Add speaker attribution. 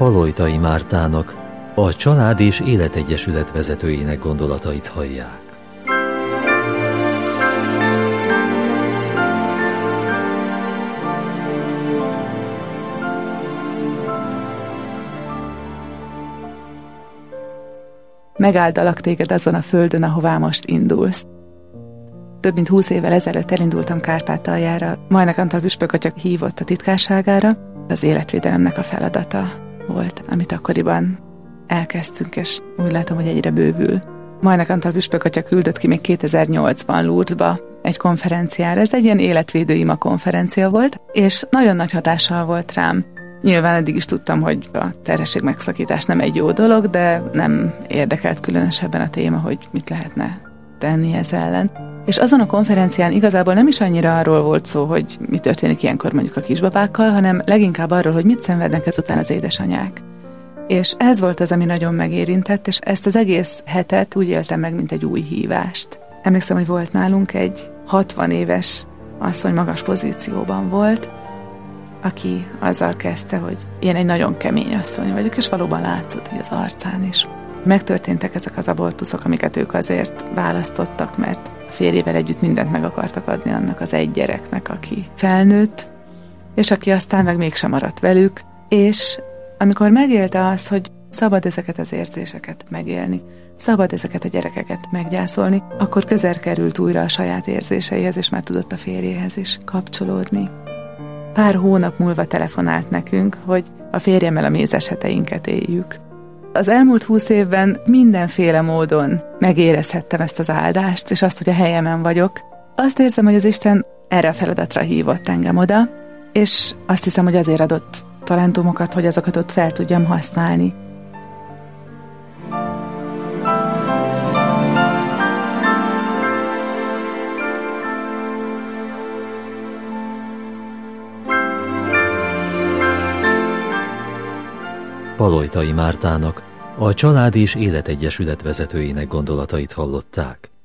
Speaker 1: Palojtai Mártának, a Család és Életegyesület vezetőjének gondolatait hallják.
Speaker 2: Megáldalak téged azon a földön, ahová most indulsz. Több mint 20 évvel ezelőtt elindultam Kárpátaljára. Majnak Antal püspök atya hívott a titkárságára. Az életvédelemnek a feladata volt, amit akkoriban elkezdtünk, és úgy látom, hogy egyre bővül. Majnak Antal püspök atya küldött ki még 2008-ban Lourdesba egy konferenciára. Ez egy ilyen életvédő ima konferencia volt, és nagyon nagy hatással volt rám. Nyilván eddig is tudtam, hogy a terhesség megszakítás nem egy jó dolog, de nem érdekelt különösebben a téma, hogy mit lehetne tenni ez ellen. És azon a konferencián igazából nem is annyira arról volt szó, hogy mi történik ilyenkor mondjuk a kisbabákkal, hanem leginkább arról, hogy mit szenvednek ezután az édesanyák. És ez volt az, ami nagyon megérintett, és ezt az egész hetet úgy éltem meg, mint egy új hívást. Emlékszem, hogy volt nálunk egy 60 éves asszony, magas pozícióban volt, aki azzal kezdte, hogy én egy nagyon kemény asszony vagyok, és valóban látszott így az arcán is. Megtörténtek ezek az abortuszok, amiket ők azért választottak, mert a férjével együtt mindent meg akartak adni annak az egy gyereknek, aki felnőtt, és aki aztán meg mégsem maradt velük, és amikor megélte azt, hogy szabad ezeket az érzéseket megélni, szabad ezeket a gyerekeket meggyászolni, akkor közel került újra a saját érzéseihez, és már tudott a férjéhez is kapcsolódni. Pár hónap múlva telefonált nekünk, hogy a férjemmel a mézes heteinket éljük. Az elmúlt 20 évben mindenféle módon megérezhettem ezt az áldást, és azt, hogy a helyemen vagyok. Azt érzem, hogy az Isten erre a feladatra hívott engem oda, és azt hiszem, hogy azért adott talentumokat, hogy azokat ott fel tudjam használni.
Speaker 1: Palojtai Mártának, a Család és Életegyesület vezetőjének gondolatait hallották.